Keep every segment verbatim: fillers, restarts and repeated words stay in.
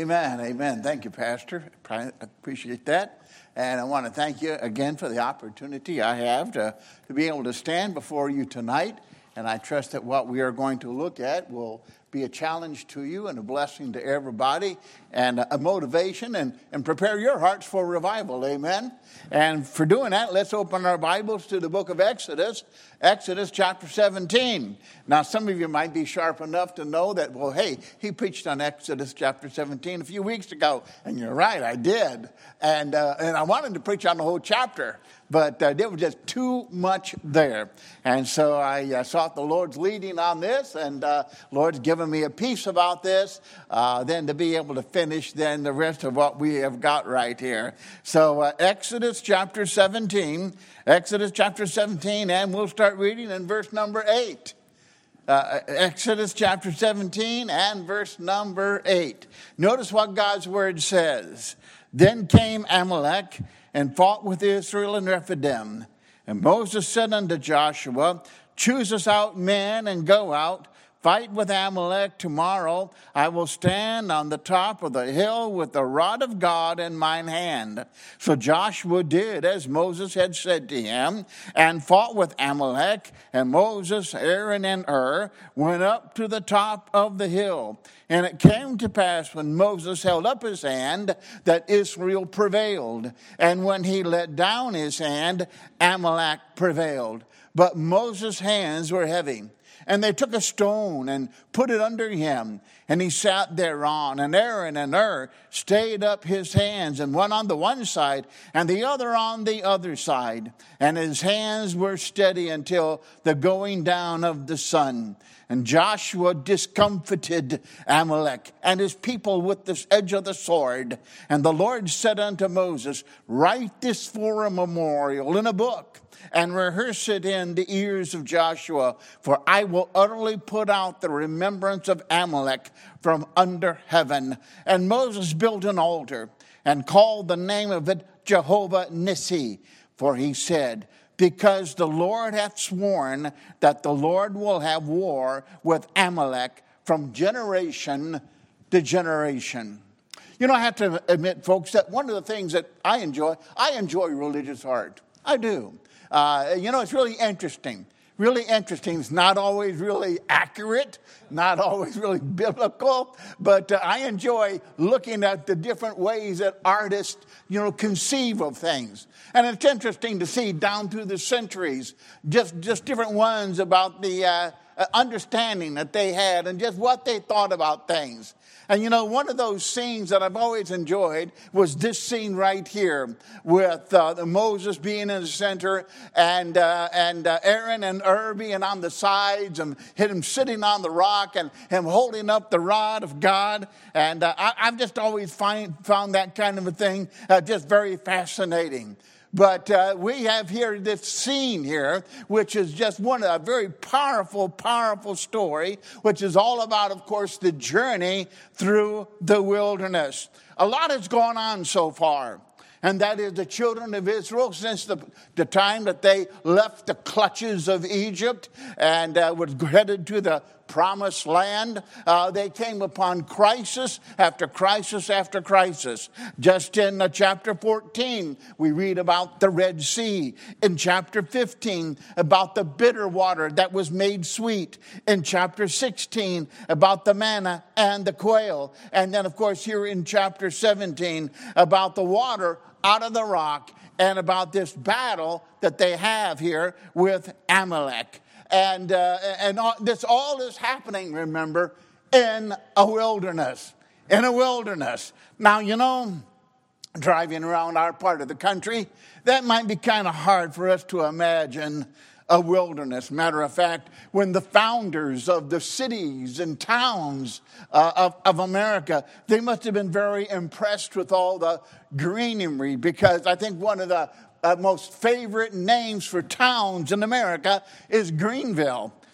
Amen, amen. Thank you, Pastor. I appreciate that. And I want to thank you again for the opportunity I have to, to be able to stand before you tonight. And I trust that what we are going to look at will be a challenge to you and a blessing to everybody and a motivation and, and prepare your hearts for revival. Amen. And for doing that, let's open our Bibles to the book of Exodus, Exodus chapter seventeen. Now, some of you might be sharp enough to know that, well, hey, he preached on Exodus chapter seventeen a few weeks ago. And you're right, I did. And, uh, and I wanted to preach on the whole chapter, but uh, there was just too much there. And so I uh, sought the Lord's leading on this, and uh, Lord's given me a peace about this, uh, then to be able to finish then the rest of what we have got right here. So uh, Exodus chapter seventeen, Exodus chapter seventeen, and we'll start reading in verse number eight. Uh, Exodus chapter seventeen and verse number eight. Notice what God's word says. Then came Amalek and fought with Israel in Rephidim. And Moses said unto Joshua, choose us out men and go out, fight with Amalek tomorrow. I will stand on the top of the hill with the rod of God in mine hand. So Joshua did as Moses had said to him, and fought with Amalek. And Moses, Aaron, and Hur went up to the top of the hill. And it came to pass when Moses held up his hand that Israel prevailed. And when he let down his hand, Amalek prevailed. But Moses' hands were heavy. And they took a stone and put it under him, and he sat thereon. And Aaron and Hur stayed up his hands, and one on the one side, and the other on the other side. And his hands were steady until the going down of the sun. And Joshua discomfited Amalek and his people with the edge of the sword. And the Lord said unto Moses, write this for a memorial in a book, and rehearse it in the ears of Joshua, for I will utterly put out the remembrance of Amalek from under heaven. And Moses built an altar and called the name of it Jehovah Nissi, for he said, because the Lord hath sworn that the Lord will have war with Amalek from generation to generation. You know, I have to admit, folks, that one of the things that I enjoy, I enjoy religious art. I do. Uh, you know, it's really interesting. Really interesting. It's not always really accurate, not always really biblical, but uh, I enjoy looking at the different ways that artists, you know, conceive of things. And it's interesting to see down through the centuries, just, just different ones about the uh, understanding that they had and just what they thought about things. And, you know, one of those scenes that I've always enjoyed was this scene right here with uh, Moses being in the center and uh, and uh, Aaron and Hur being on the sides and him sitting on the rock and him holding up the rod of God. And uh, I, I've just always find, found that kind of a thing uh, just very fascinating. But uh, we have here this scene here, which is just one a very powerful, powerful story, which is all about, of course, the journey through the wilderness. A lot has gone on so far. And that is the children of Israel, since the, the time that they left the clutches of Egypt and uh, were headed to the promised land, uh, they came upon crisis after crisis after crisis. Just in uh, chapter fourteen, we read about the Red Sea. In chapter fifteen, about the bitter water that was made sweet. In chapter sixteen, about the manna and the quail. And then, of course, here in chapter seventeen, about the water out of the rock, and about this battle that they have here with Amalek. And uh, and all, this all is happening, remember, in a wilderness. In a wilderness. Now, you know, driving around our part of the country, that might be kind of hard for us to imagine a wilderness. Matter of fact, when the founders of the cities and towns uh, of, of America, they must have been very impressed with all the greenery, because I think one of the uh, most favorite names for towns in America is Greenville.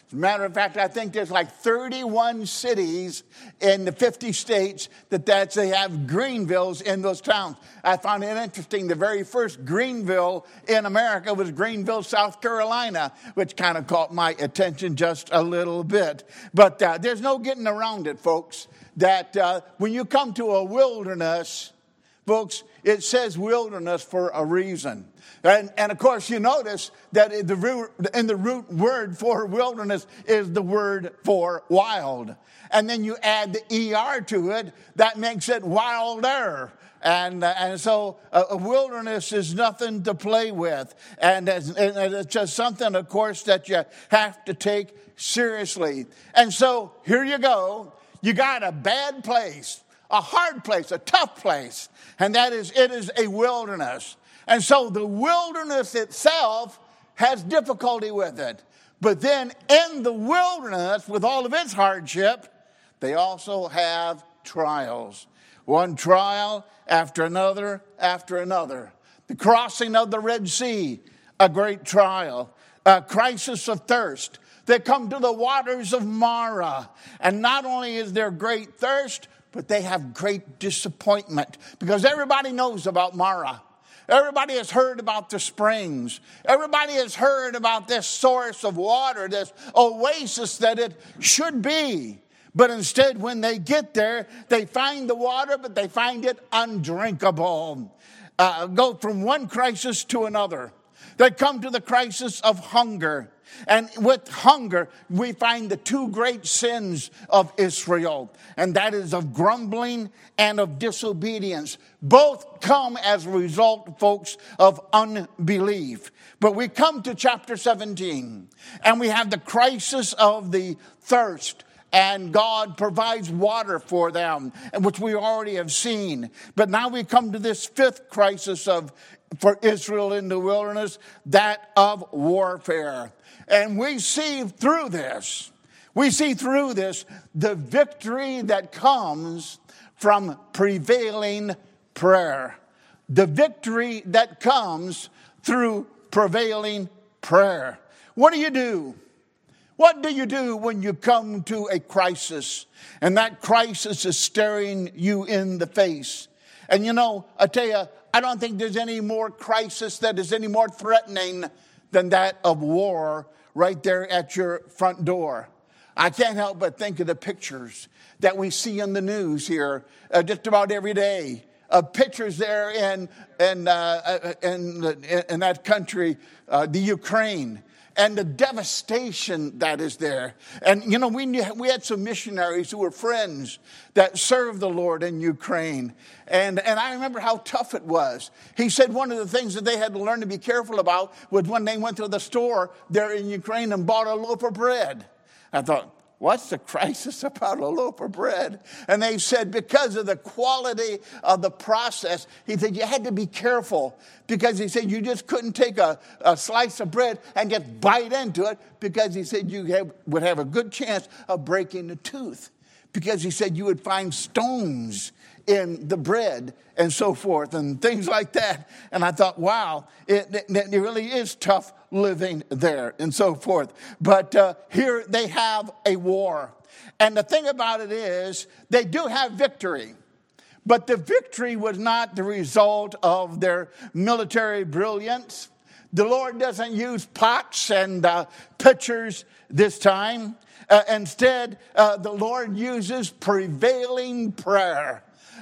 As a matter of fact, I think there's like thirty-one cities in the fifty states that that's, they have Greenvilles in those towns. I found it interesting. The very first Greenville in America was Greenville, South Carolina, which kind of caught my attention just a little bit. But uh, there's no getting around it, folks, that uh, when you come to a wilderness, folks, it says wilderness for a reason. And, and of course, you notice that in the, root, in the root word for wilderness is the word for wild. And then you add the E R to it, that makes it wilder. And, uh, and so a, a wilderness is nothing to play with. And, as, and it's just something, of course, that you have to take seriously. And so here you go. You got a bad place, a hard place, a tough place. And that is, it is a wilderness. And so the wilderness itself has difficulty with it. But then in the wilderness, with all of its hardship, they also have trials. One trial after another after another. The crossing of the Red Sea, a great trial. A crisis of thirst. They come to the waters of Marah. And not only is there great thirst, but they have great disappointment. Because everybody knows about Marah. Everybody has heard about the springs. Everybody has heard about this source of water, this oasis that it should be. But instead, when they get there, they find the water, but they find it undrinkable. Uh, go from one crisis to another. They come to the crisis of hunger. And with hunger, we find the two great sins of Israel. And that is of grumbling and of disobedience. Both come as a result, folks, of unbelief. But we come to chapter seventeen. And we have the crisis of the thirst. And God provides water for them, which we already have seen. But now we come to this fifth crisis of for Israel in the wilderness, that of warfare. And we see through this, we see through this the victory that comes from prevailing prayer. The victory that comes through prevailing prayer. What do you do? What do you do when you come to a crisis and that crisis is staring you in the face? And you know, I tell you, I don't think there's any more crisis that is any more threatening than that of war right there at your front door. I can't help but think of the pictures that we see in the news here uh, just about every day. Uh, pictures there in in, uh, in in that country, uh, the Ukraine. And the devastation that is there. And, you know, we knew, we had some missionaries who were friends that served the Lord in Ukraine. And, and I remember how tough it was. He said one of the things that they had to learn to be careful about was when they went to the store there in Ukraine and bought a loaf of bread. I thought, what's the crisis about a loaf of bread? And they said because of the quality of the process, he said you had to be careful. Because he said you just couldn't take a, a slice of bread and just bite into it. Because he said you have, would have a good chance of breaking a tooth. Because he said you would find stones in the bread and so forth and things like that. And I thought, wow, it, it, it really is tough living there and so forth. But uh, here they have a war. And the thing about it is they do have victory. But the victory was not the result of their military brilliance. The Lord doesn't use pots and uh, pitchers this time. Uh, instead, uh, the Lord uses prevailing prayer.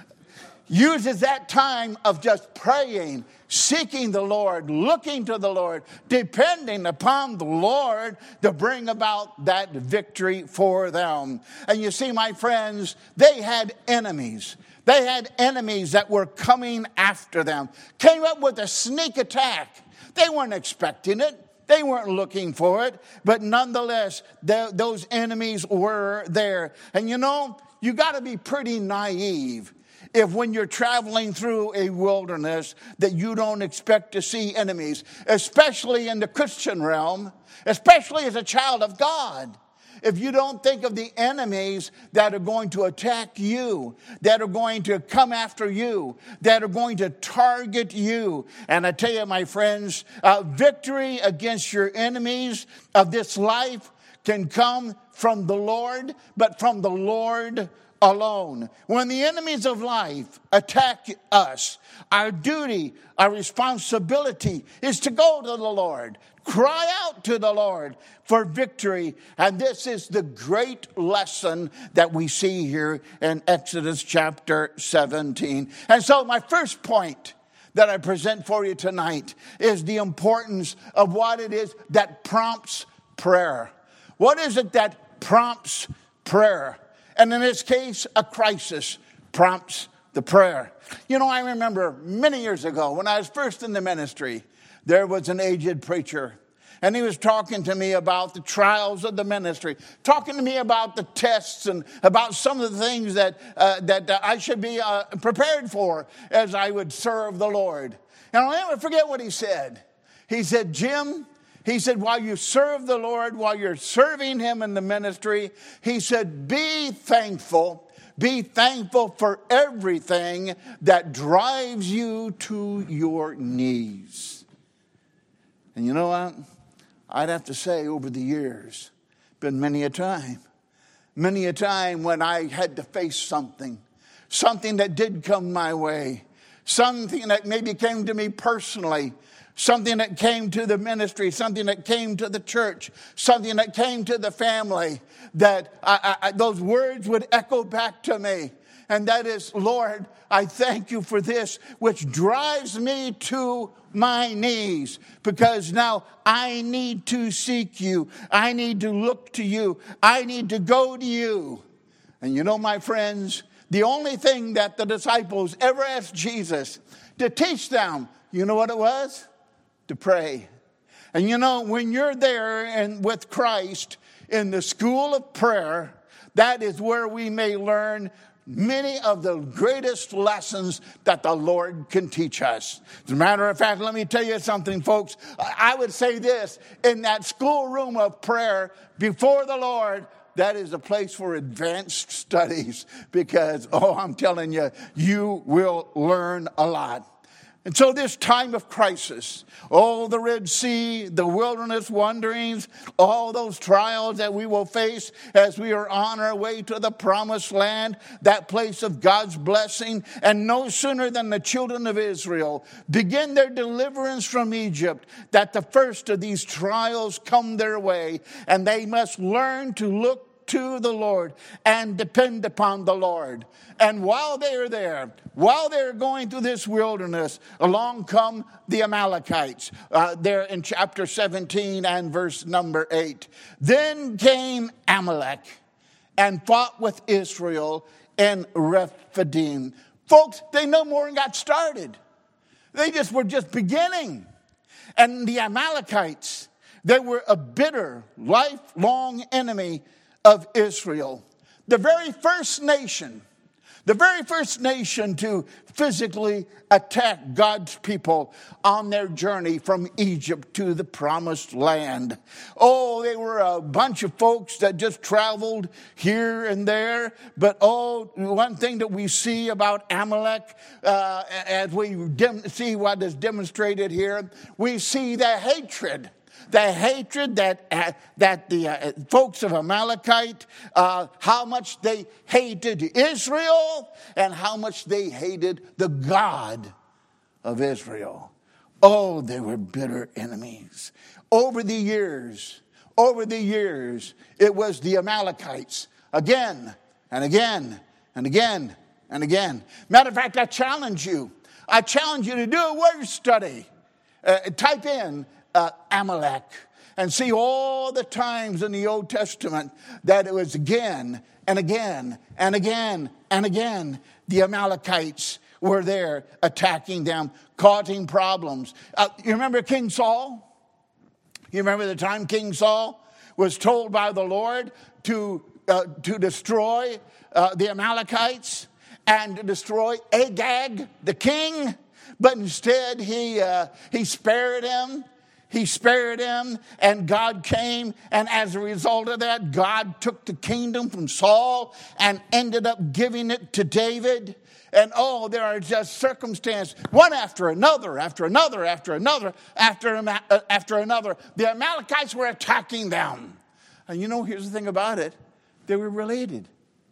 Uses that time of just praying, seeking the Lord, looking to the Lord, depending upon the Lord to bring about that victory for them. And you see, my friends, they had enemies. They had enemies that were coming after them. Came up with a sneak attack. They weren't expecting it. They weren't looking for it. But nonetheless, the, those enemies were there. And you know, you got to be pretty naive if when you're traveling through a wilderness that you don't expect to see enemies, especially in the Christian realm, especially as a child of God. If you don't think of the enemies that are going to attack you, that are going to come after you, that are going to target you. And I tell you, my friends, uh, victory against your enemies of this life can come from the Lord, but from the Lord alone. When the enemies of life attack us, our duty, our responsibility is to go to the Lord. Cry out to the Lord for victory. And this is the great lesson that we see here in Exodus chapter seventeen. And so my first point that I present for you tonight is the importance of what it is that prompts prayer. What is it that prompts prayer? And in this case, a crisis prompts the prayer. You know, I remember many years ago when I was first in the ministry, there was an aged preacher. And he was talking to me about the trials of the ministry, talking to me about the tests and about some of the things that uh, that uh, I should be uh, prepared for as I would serve the Lord. And I'll never forget what he said. He said, Jim, he said, while you serve the Lord, while you're serving him in the ministry, he said, be thankful. Be thankful for everything that drives you to your knees. And you know what? I'd have to say over the years, been many a time, many a time when I had to face something, something that did come my way, something that maybe came to me personally, something that came to the ministry, something that came to the church, something that came to the family, that I, I, those words would echo back to me. And that is, Lord, I thank you for this, which drives me to my knees, because now I need to seek you. I need to look to you. I need to go to you. And you know, my friends, the only thing that the disciples ever asked Jesus to teach them, you know what it was? To pray. And you know, when you're there and with Christ in the school of prayer, that is where we may learn many of the greatest lessons that the Lord can teach us. As a matter of fact, let me tell you something, folks. I would say this, in that schoolroom of prayer before the Lord, that is a place for advanced studies, because, oh, I'm telling you, you will learn a lot. And so this time of crisis, oh, the Red Sea, the wilderness wanderings, all those trials that we will face as we are on our way to the promised land, that place of God's blessing. And no sooner than the children of Israel begin their deliverance from Egypt, that the first of these trials come their way, and they must learn to look to the Lord and depend upon the Lord. And while they are there, while they're going through this wilderness, along come the Amalekites. Uh, there in chapter seventeen and verse number eight. Then came Amalek and fought with Israel in Rephidim. Folks, they no more got started. They just were just beginning. And the Amalekites, they were a bitter, lifelong enemy of Israel. The very first nation, the very first nation to physically attack God's people on their journey from Egypt to the promised land. Oh, they were a bunch of folks that just traveled here and there. But oh, one thing that we see about Amalek, uh, as we dem- see what is demonstrated here, we see the hatred. The hatred that uh, that the uh, folks of Amalekite, uh, how much they hated Israel and how much they hated the God of Israel. Oh, they were bitter enemies. Over the years, over the years, it was the Amalekites again and again and again and again. Matter of fact, I challenge you. I challenge you to do a word study. Uh, type in Uh, Amalek, and see all the times in the Old Testament that it was again and again and again and again the Amalekites were there attacking them, causing problems. Uh, you remember King Saul? You remember the time King Saul was told by the Lord to uh, to destroy uh, the Amalekites and to destroy Agag, the king, but instead he uh, he spared him. He spared him, and God came, and as a result of that, God took the kingdom from Saul and ended up giving it to David. And oh, there are just circumstances, one after another, after another, after another, after, after another. The Amalekites were attacking them. And you know, here's the thing about it. They were related.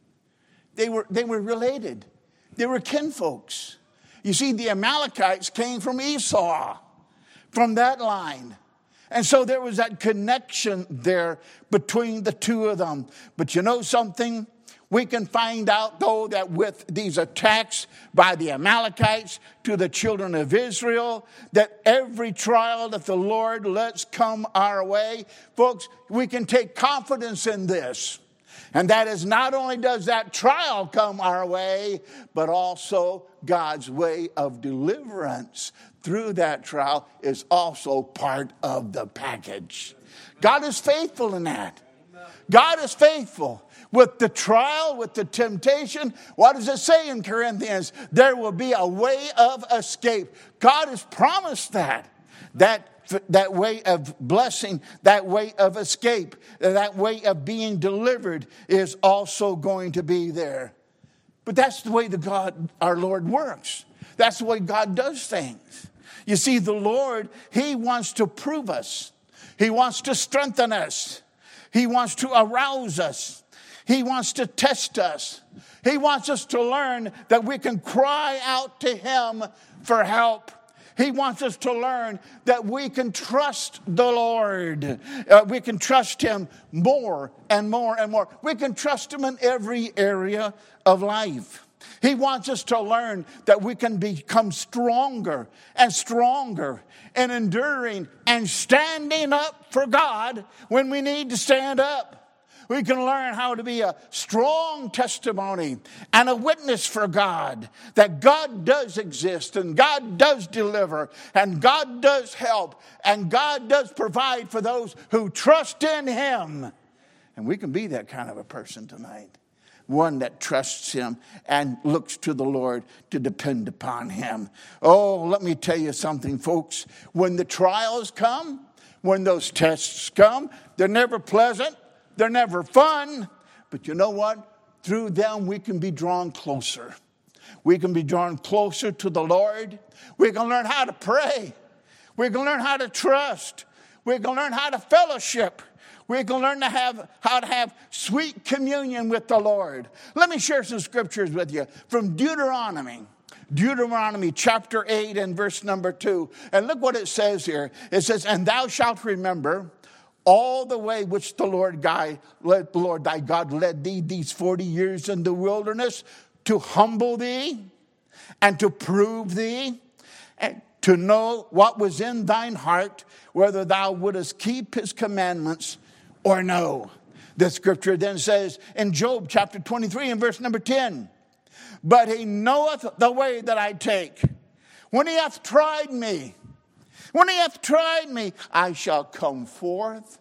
They were, they were related. They were kinfolks. You see, the Amalekites came from Esau, from that line. And so there was that connection there between the two of them. But you know something? We can find out, though, that with these attacks by the Amalekites to the children of Israel, that every trial that the Lord lets come our way, folks, we can take confidence in this. And that is, not only does that trial come our way, but also God's way of deliverance through that trial is also part of the package. God is faithful in that. God is faithful. With the trial, with the temptation, what does it say in Corinthians? There will be a way of escape. God has promised that. That that way of blessing, that way of escape, that way of being delivered is also going to be there. But that's the way the God, our Lord, works. That's the way God does things. You see, the Lord, He wants to prove us. He wants to strengthen us. He wants to arouse us. He wants to test us. He wants us to learn that we can cry out to Him for help. He wants us to learn that we can trust the Lord. Uh, we can trust Him more and more and more. We can trust Him in every area of life. He wants us to learn that we can become stronger and stronger and enduring and standing up for God when we need to stand up. We can learn how to be a strong testimony and a witness for God, that God does exist and God does deliver and God does help and God does provide for those who trust in Him. And we can be that kind of a person tonight. One that trusts Him and looks to the Lord to depend upon Him. Oh, let me tell you something, folks. When the trials come, when those tests come, they're never pleasant. They're never fun, but you know what? Through them, we can be drawn closer. We can be drawn closer to the Lord. We can learn how to pray. We can learn how to trust. We can learn how to fellowship. We can learn to have how to have sweet communion with the Lord. Let me share some scriptures with you from Deuteronomy. Deuteronomy chapter eight and verse number two. And look what it says here. It says, "And thou shalt remember all the way which the Lord, God, the Lord thy God led thee these forty years in the wilderness, to humble thee and to prove thee, and to know what was in thine heart, whether thou wouldest keep His commandments or no." The scripture then says in Job chapter twenty-three and verse number ten, "But He knoweth the way that I take. When He hath tried me, When He hath tried me, I shall come forth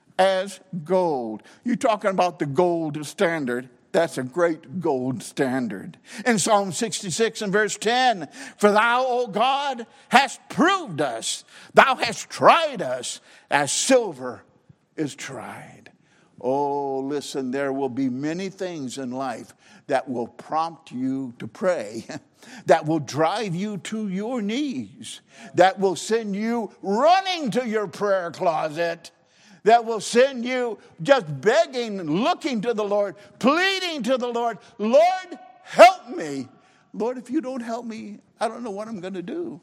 as gold." You're talking about the gold standard. That's a great gold standard. In Psalm sixty-six and verse ten, "For thou, O God, hast proved us. Thou hast tried us as silver is tried." Oh, listen, there will be many things in life that will prompt you to pray, that will drive you to your knees, that will send you running to your prayer closet, that will send you just begging, looking to the Lord, pleading to the Lord, "Lord, help me. Lord, if you don't help me, I don't know what I'm going to do.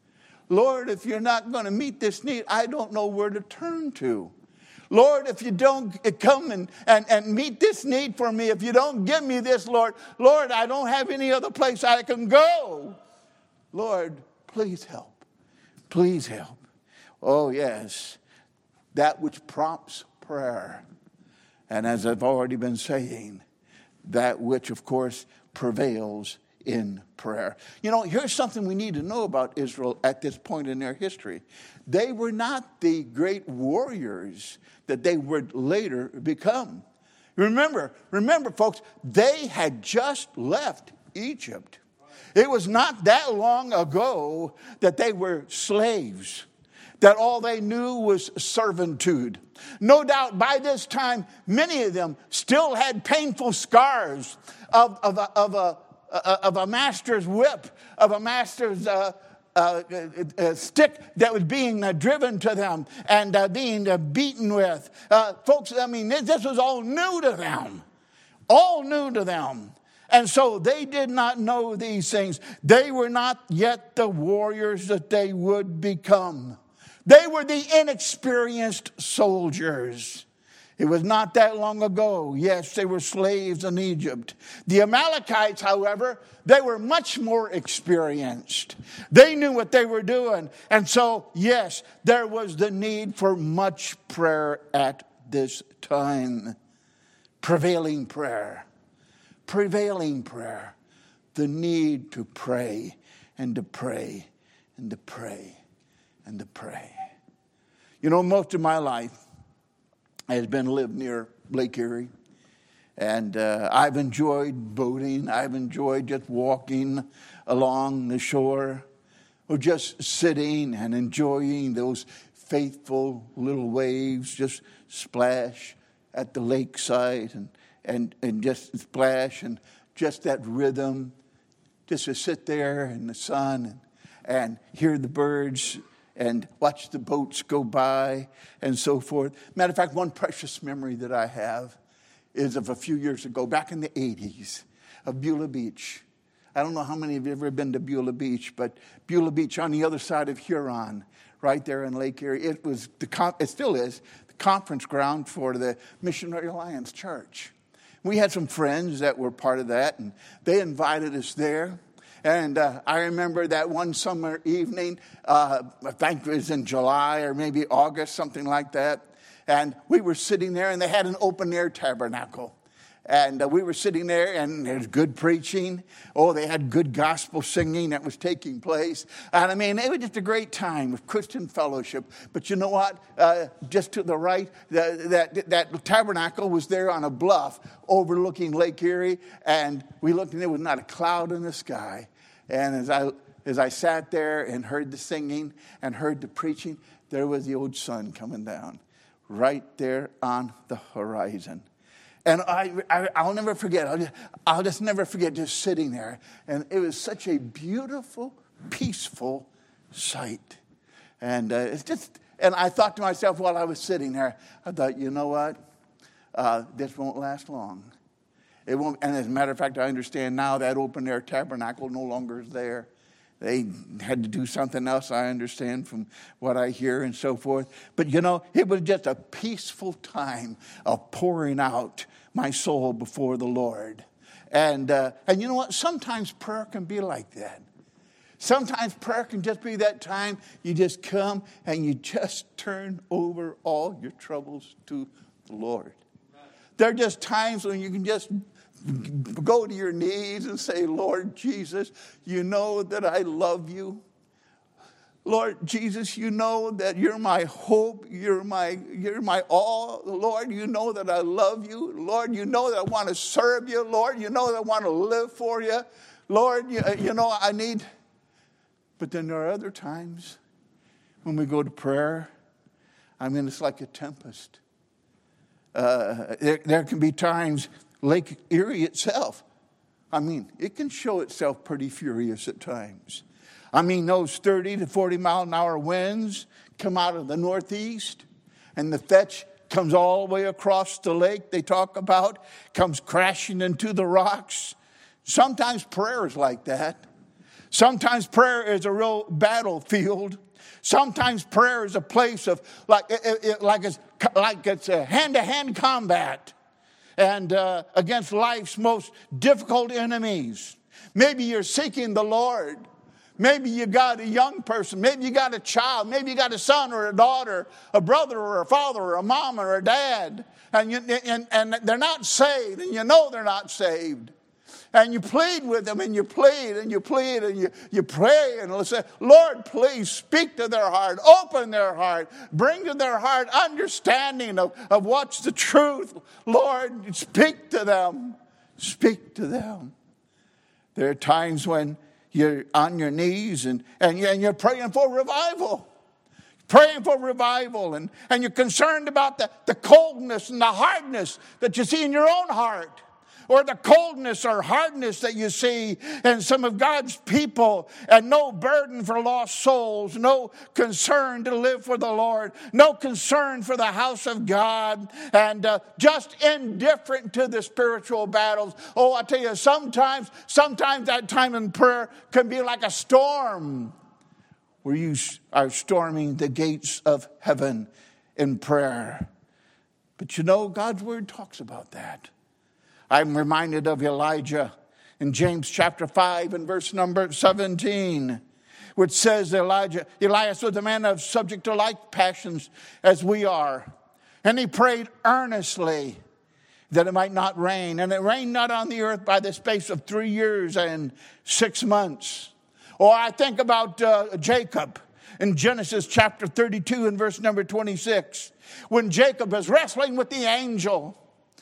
Lord, if you're not going to meet this need, I don't know where to turn to. Lord, if you don't come and, and, and meet this need for me, if you don't give me this, Lord, Lord, I don't have any other place I can go. Lord, please help. Please help." Oh, yes, that which prompts prayer. And as I've already been saying, that which, of course, prevails in prayer. You know, here's something we need to know about Israel at this point in their history. They were not the great warriors that they would later become. Remember, remember, folks, they had just left Egypt. It was not that long ago that they were slaves, that all they knew was servitude. No doubt by this time, many of them still had painful scars of, of, a, of, a, of a master's whip, of a master's uh, uh, uh, a stick that was being uh, driven to them and uh, being uh, beaten with. Uh, folks, I mean, this, this was all new to them. All new to them. And so they did not know these things. They were not yet the warriors that they would become. They were the inexperienced soldiers. It was not that long ago. Yes, they were slaves in Egypt. The Amalekites, however, they were much more experienced. They knew what they were doing. And so, yes, there was the need for much prayer at this time. Prevailing prayer. Prevailing prayer. The need to pray and to pray and to pray and to pray. You know, most of my life has been lived near Lake Erie. And uh, I've enjoyed boating. I've enjoyed just walking along the shore or just sitting and enjoying those faithful little waves just splash at the lakeside and, and, and just splash and just that rhythm. Just to sit there in the sun and, and hear the birds and watch the boats go by and so forth. Matter of fact, one precious memory that I have is of a few years ago, back in the eighties, of Beulah Beach. I don't know how many of you have ever been to Beulah Beach, but Beulah Beach on the other side of Huron, right there in Lake Erie, it was the it still is the conference ground for the Missionary Alliance Church. We had some friends that were part of that, and they invited us there. And uh, I remember that one summer evening, uh, I think it was in July or maybe August, something like that. And we were sitting there, and they had an open-air tabernacle. And uh, we were sitting there, and there was good preaching. Oh, they had good gospel singing that was taking place. And I mean, it was just a great time of Christian fellowship. But you know what? Uh, just to the right, the, that, that tabernacle was there on a bluff overlooking Lake Erie. And we looked, and there was not a cloud in the sky. And as I as I sat there and heard the singing and heard the preaching, there was the old sun coming down right there on the horizon. And I, I, I'll never forget. I'll just, I'll just never forget just sitting there. And it was such a beautiful, peaceful sight. And uh, it's just, and I thought to myself while I was sitting there, I thought, you know what? Uh, this won't last long. It won't. And as a matter of fact, I understand now that open-air tabernacle no longer is there. They had to do something else, I understand, from what I hear and so forth. But, you know, it was just a peaceful time of pouring out my soul before the Lord. And, uh, and you know what? Sometimes prayer can be like that. Sometimes prayer can just be that time you just come and you just turn over all your troubles to the Lord. There are just times when you can just go to your knees and say, Lord Jesus, you know that I love you. Lord Jesus, you know that you're my hope. You're my, you're my all. Lord, you know that I love you. Lord, you know that I want to serve you. Lord, you know that I want to live for you. Lord, you, you know I need. But then there are other times when we go to prayer, I mean, it's like a tempest. Uh, there, there can be times Lake Erie itself, I mean, it can show itself pretty furious at times. I mean, those thirty to forty mile an hour winds come out of the northeast, and the fetch comes all the way across the lake they talk about, comes crashing into the rocks. Sometimes prayer is like that. Sometimes prayer is a real battlefield. Sometimes prayer is a place of, like, it, it, like it's like it's a hand-to-hand combat. And uh, against life's most difficult enemies. Maybe you're seeking the Lord. Maybe you got a young person. Maybe you got a child. Maybe you got a son or a daughter, a brother or a father or a mom or a dad. And, you, and, and they're not saved. And you know they're not saved. And you plead with them, and you plead, and you plead, and you, you pray, and say, Lord, please speak to their heart, open their heart, bring to their heart understanding of, of what's the truth. Lord, speak to them, speak to them. There are times when you're on your knees, and, and, you, and you're praying for revival. Praying for revival, and, and you're concerned about the, the coldness and the hardness that you see in your own heart. or the coldness or hardness that you see in some of God's people, and no burden for lost souls, no concern to live for the Lord, no concern for the house of God, and uh, just indifferent to the spiritual battles. Oh, I tell you, sometimes, sometimes that time in prayer can be like a storm where you are storming the gates of heaven in prayer. But you know, God's word talks about that. I'm reminded of Elijah in James chapter five and verse number seventeen, which says Elijah, Elias was a man of subject to like passions as we are. And he prayed earnestly that it might not rain. And it rained not on the earth by the space of three years and six months. Or I think about uh, Jacob in Genesis chapter thirty-two and verse number twenty-six. When Jacob is wrestling with the angel,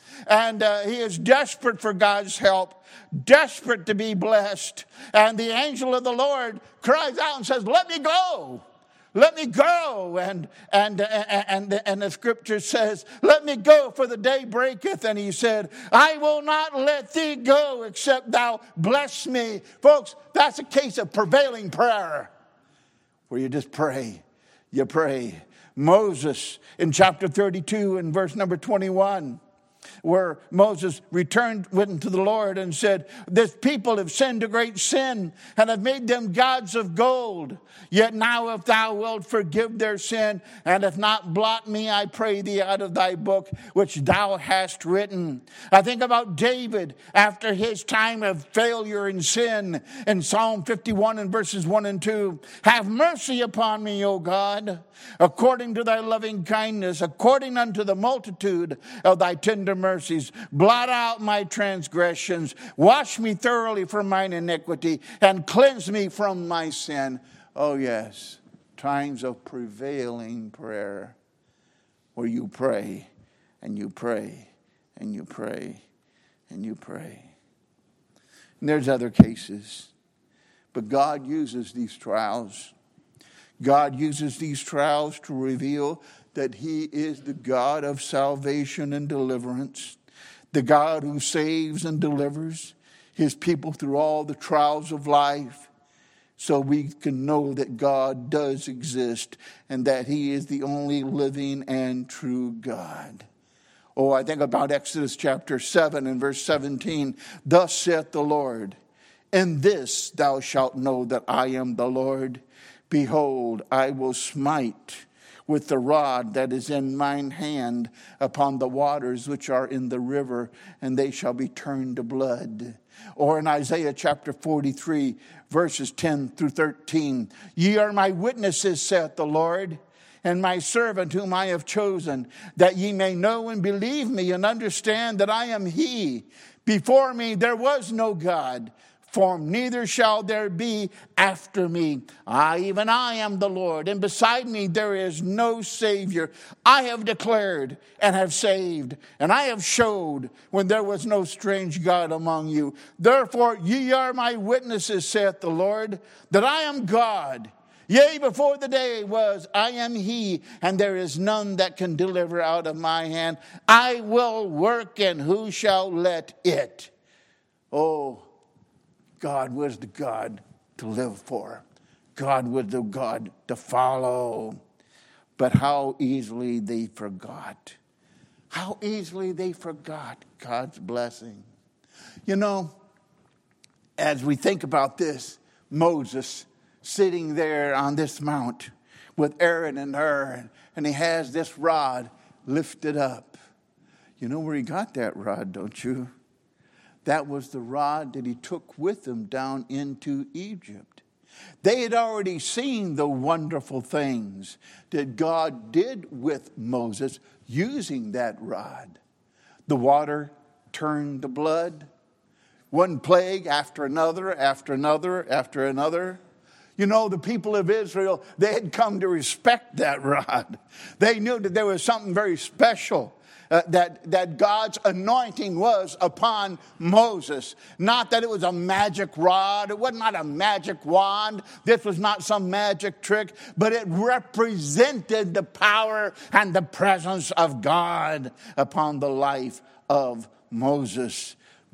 and uh, he is desperate for God's help, desperate to be blessed. And the angel of the Lord cries out and says, let me go. Let me go. And, and, and, and the scripture says, let me go, for the day breaketh. And he said, I will not let thee go except thou bless me. Folks, that's a case of prevailing prayer, where you just pray. You pray. Moses in chapter thirty-two and verse number twenty-one, where Moses returned went to the Lord and said, this people have sinned a great sin and have made them gods of gold. Yet now if thou wilt forgive their sin, and if not, blot me, I pray thee, out of thy book which thou hast written. I think about David after his time of failure and sin in Psalm fifty-one and verses one and two. Have mercy upon me, O God, according to thy loving kindness, according unto the multitude of thy tender mercies. Blot out my transgressions. Wash me thoroughly from mine iniquity, and cleanse me from my sin. Oh yes, times of prevailing prayer, where you pray and you pray and you pray and you pray. And there's other cases, but God uses these trials. God uses these trials to reveal that he is the God of salvation and deliverance, the God who saves and delivers his people through all the trials of life, so we can know that God does exist and that he is the only living and true God. Oh, I think about Exodus chapter seven and verse seventeen. Thus saith the Lord, in this thou shalt know that I am the Lord. Behold, I will smite with the rod that is in mine hand upon the waters which are in the river, and they shall be turned to blood. Or in Isaiah chapter forty-three, verses ten through thirteen. Ye are my witnesses, saith the Lord, and my servant whom I have chosen, that ye may know and believe me, and understand that I am he. Before me there was no God formed, neither shall there be after me. I, even I, am the Lord, and beside me there is no Savior. I have declared and have saved, and I have showed when there was no strange God among you. Therefore ye are my witnesses, saith the Lord, that I am God. Yea, before the day was, I am he, and there is none that can deliver out of my hand. I will work, and who shall let it? Oh, God was the God to live for. God was the God to follow. But how easily they forgot. How easily they forgot God's blessing. You know, as we think about this, Moses sitting there on this mount with Aaron and Hur, and he has this rod lifted up. You know where he got that rod, don't you? That was the rod that he took with him down into Egypt. They had already seen the wonderful things that God did with Moses using that rod. The water turned to blood. One plague after another, after another, after another. You know, the people of Israel, they had come to respect that rod. They knew that there was something very special. Uh, that, that God's anointing was upon Moses. Not that it was a magic rod. It was not a magic wand. This was not some magic trick. But it represented the power and the presence of God upon the life of Moses.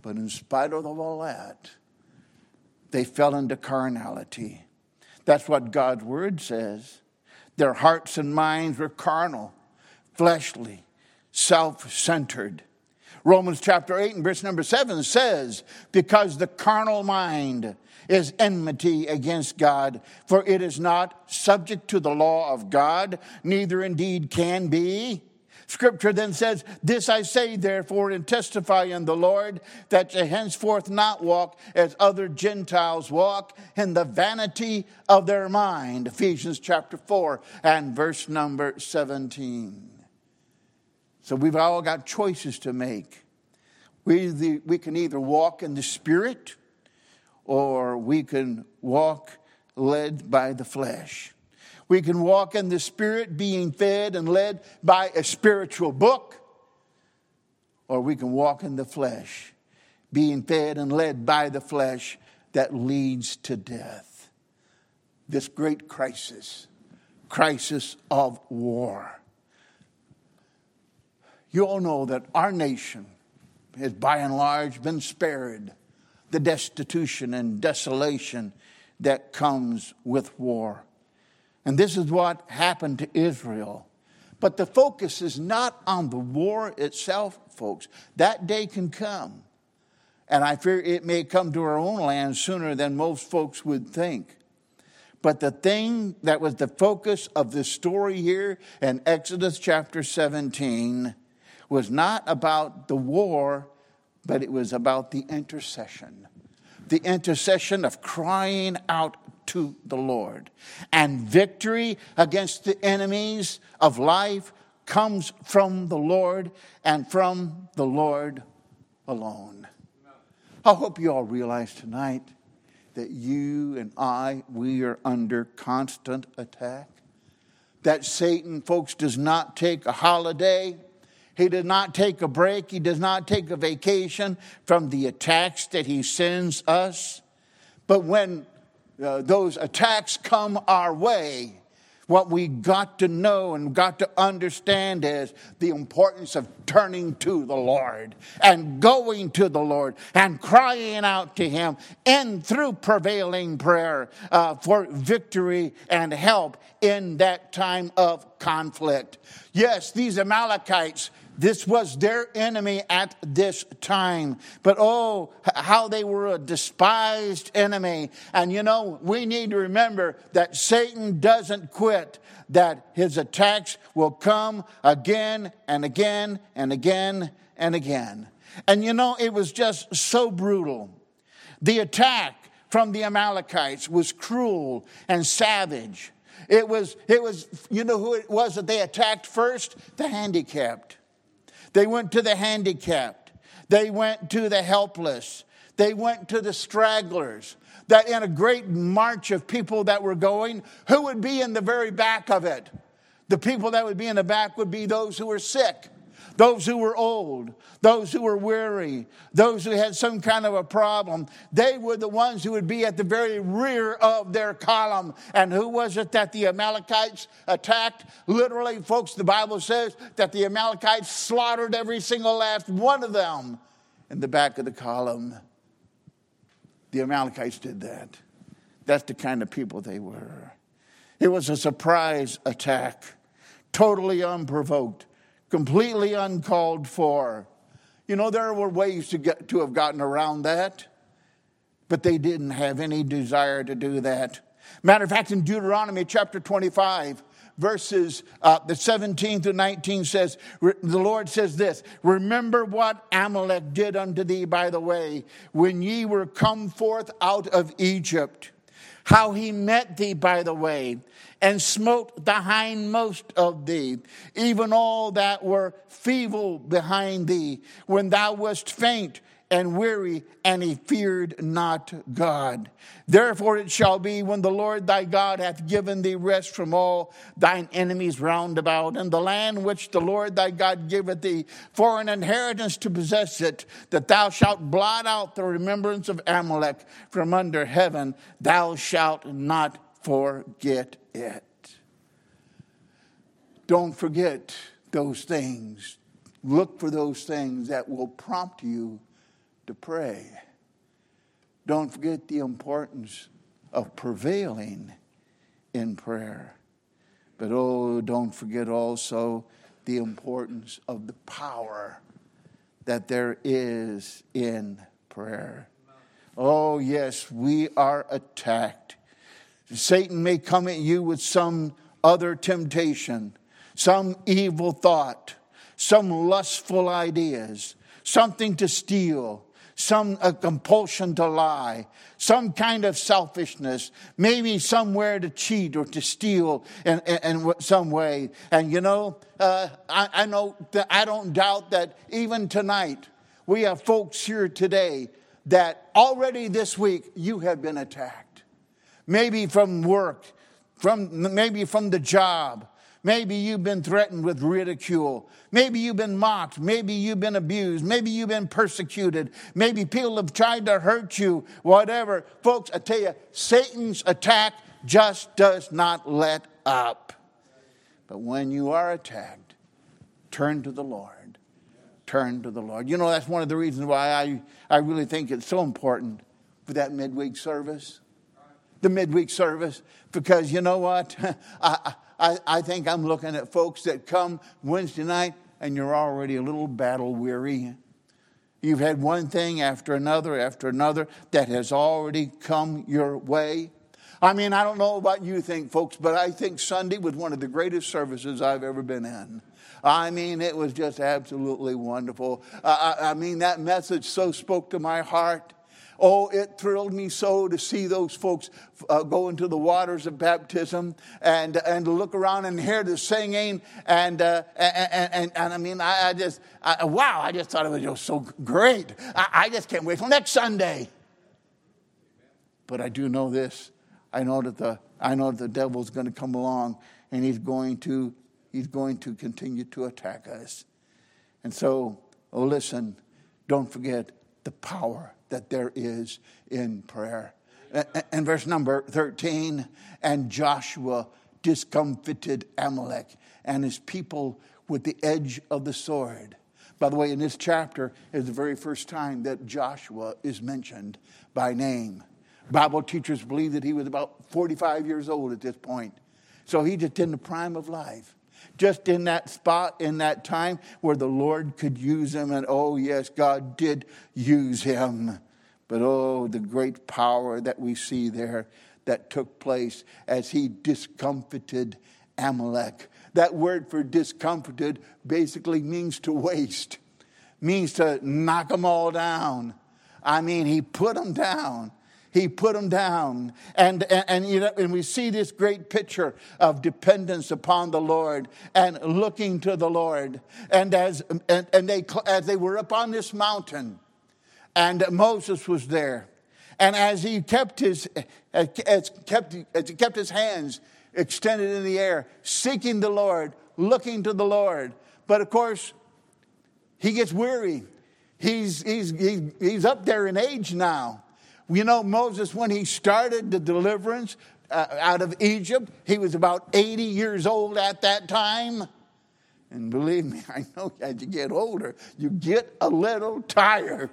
But in spite of all that, they fell into carnality. That's what God's word says. Their hearts and minds were carnal, fleshly, self-centered. Romans chapter eight and verse number seven says, because the carnal mind is enmity against God, for it is not subject to the law of God, neither indeed can be. Scripture then says, this I say therefore and testify in the Lord, that ye henceforth not walk as other Gentiles walk, in the vanity of their mind. Ephesians chapter four and verse number seventeen. So we've all got choices to make. We, we can either walk in the Spirit, or we can walk led by the flesh. We can walk in the Spirit being fed and led by a spiritual book, or we can walk in the flesh being fed and led by the flesh that leads to death. This great crisis, crisis of war. You all know that our nation has by and large been spared the destitution and desolation that comes with war. And this is what happened to Israel. But the focus is not on the war itself, folks. That day can come. And I fear it may come to our own land sooner than most folks would think. But the thing that was the focus of the story here in Exodus chapter seventeen was not about the war, but it was about the intercession. The intercession of crying out to the Lord. And victory against the enemies of life comes from the Lord and from the Lord alone. I hope you all realize tonight that you and I, we are under constant attack. That Satan, folks, does not take a holiday. He does not take a break. He does not take a vacation from the attacks that he sends us. But when uh, those attacks come our way, what we got to know and got to understand is the importance of turning to the Lord and going to the Lord and crying out to Him and through prevailing prayer uh, for victory and help in that time of conflict. Yes, these Amalekites, this was their enemy at this time. But oh, how they were a despised enemy. And you know, we need to remember that Satan doesn't quit. That his attacks will come again and again and again and again. And you know, it was just so brutal. The attack from the Amalekites was cruel and savage. It was, it was, you know who it was that they attacked first? The handicapped. They went to the handicapped. They went to the helpless. They went to the stragglers. That in a great march of people that were going, who would be in the very back of it? The people that would be in the back would be those who were sick, those who were old, those who were weary, those who had some kind of a problem. They were the ones who would be at the very rear of their column. And who was it that the Amalekites attacked? Literally, folks, the Bible says that the Amalekites slaughtered every single last one of them in the back of the column. The Amalekites did that. That's the kind of people they were. It was a surprise attack, totally unprovoked, completely uncalled for. You know, there were ways to get to have gotten around that, but they didn't have any desire to do that. Matter of fact, in Deuteronomy chapter twenty-five, verses uh, the seventeen to nineteen says, the Lord says this, remember what Amalek did unto thee by the way, when ye were come forth out of Egypt, how he met thee by the way, and smote the hindmost of thee, even all that were feeble behind thee, when thou wast faint and weary, and he feared not God. Therefore it shall be, when the Lord thy God hath given thee rest from all thine enemies round about, and the land which the Lord thy God giveth thee for an inheritance to possess it, that thou shalt blot out the remembrance of Amalek from under heaven, thou shalt not forget it. Don't forget those things. Look for those things that will prompt you to pray. Don't forget the importance of prevailing in prayer. But oh, don't forget also the importance of the power that there is in prayer. Oh, yes, we are attacked. Satan may come at you with some other temptation, some evil thought, some lustful ideas, something to steal, some a compulsion to lie, some kind of selfishness, maybe somewhere to cheat or to steal in, in, in some way. And you know, uh, I, I know that I don't doubt that even tonight we have folks here today that already this week you have been attacked. Maybe from work, from maybe from the job. Maybe you've been threatened with ridicule. Maybe you've been mocked. Maybe you've been abused. Maybe you've been persecuted. Maybe people have tried to hurt you, whatever. Folks, I tell you, Satan's attack just does not let up. But when you are attacked, turn to the Lord. Turn to the Lord. You know, that's one of the reasons why I, I really think it's so important for that midweek service. The midweek service. Because you know what? I, I, I think I'm looking at folks that come Wednesday night and you're already a little battle weary. You've had one thing after another after another that has already come your way. I mean, I don't know about you think, folks, but I think Sunday was one of the greatest services I've ever been in. I mean, it was just absolutely wonderful. I, I mean, that message so spoke to my heart. Oh, it thrilled me so to see those folks uh, go into the waters of baptism and and look around and hear the singing. And uh, and, and, and I mean, I, I just, I, wow, I just thought it was just so great. I, I just can't wait till next Sunday. But I do know this. I know that the I know that the devil's going to come along and he's going to he's going to continue to attack us. And so, oh, listen, don't forget the power that there is in prayer. And verse number thirteen, and Joshua discomfited Amalek and his people with the edge of the sword. By the way, in this chapter is the very first time that Joshua is mentioned by name. Bible teachers believe that he was about forty-five years old at this point. So he just in the prime of life. Just in that spot, in that time where the Lord could use him. And oh, yes, God did use him. But oh, the great power that we see there that took place as he discomfited Amalek. That word for discomfited basically means to waste. Means to knock them all down. I mean, he put them down. He put them down. And, and, and, you know, and we see this great picture of dependence upon the Lord and looking to the Lord. And as, and, and they, as they were up on this mountain, and Moses was there. And as he kept his, as kept, as he kept his hands extended in the air, seeking the Lord, looking to the Lord. But of course, he gets weary. He's, he's, he's, he's up there in age now. You know, Moses, when he started the deliverance uh, out of Egypt, he was about eighty years old at that time. And believe me, I know as you get older, you get a little tired.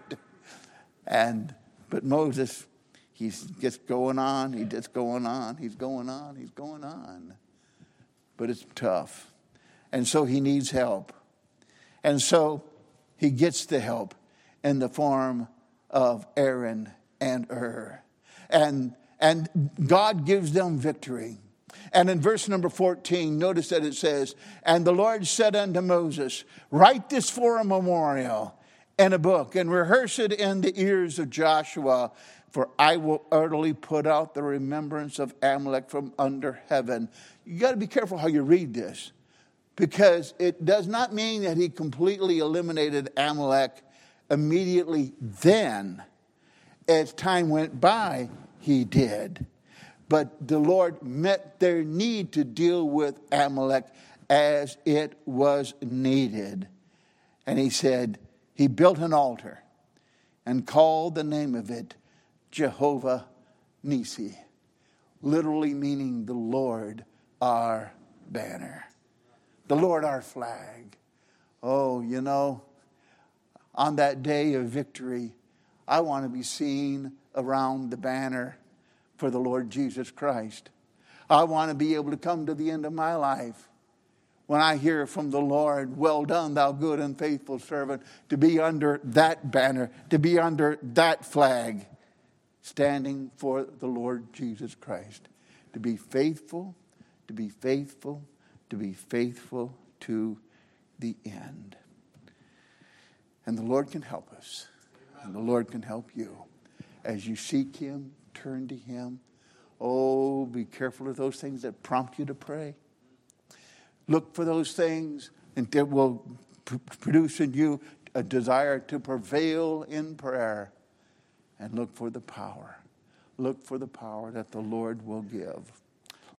And but Moses, he's just going on, he's just going on, he's going on, he's going on. But it's tough. And so he needs help. And so he gets the help in the form of Aaron and Hur. And, and God gives them victory. And in verse number fourteen, notice that it says, and the Lord said unto Moses, write this for a memorial in a book and rehearse it in the ears of Joshua, for I will utterly put out the remembrance of Amalek from under heaven. You got to be careful how you read this, because it does not mean that he completely eliminated Amalek immediately then. As time went by, he did. But the Lord met their need to deal with Amalek as it was needed. And he said, he built an altar and called the name of it Jehovah Nissi, literally meaning the Lord our banner, the Lord our flag. Oh, you know, on that day of victory, I want to be seen around the banner for the Lord Jesus Christ. I want to be able to come to the end of my life when I hear from the Lord, well done, thou good and faithful servant, to be under that banner, to be under that flag, standing for the Lord Jesus Christ. To be faithful, to be faithful, to be faithful to the end. And the Lord can help us. And the Lord can help you. As you seek Him, turn to Him. Oh, be careful of those things that prompt you to pray. Look for those things and that will p- produce in you a desire to prevail in prayer. And look for the power. Look for the power that the Lord will give.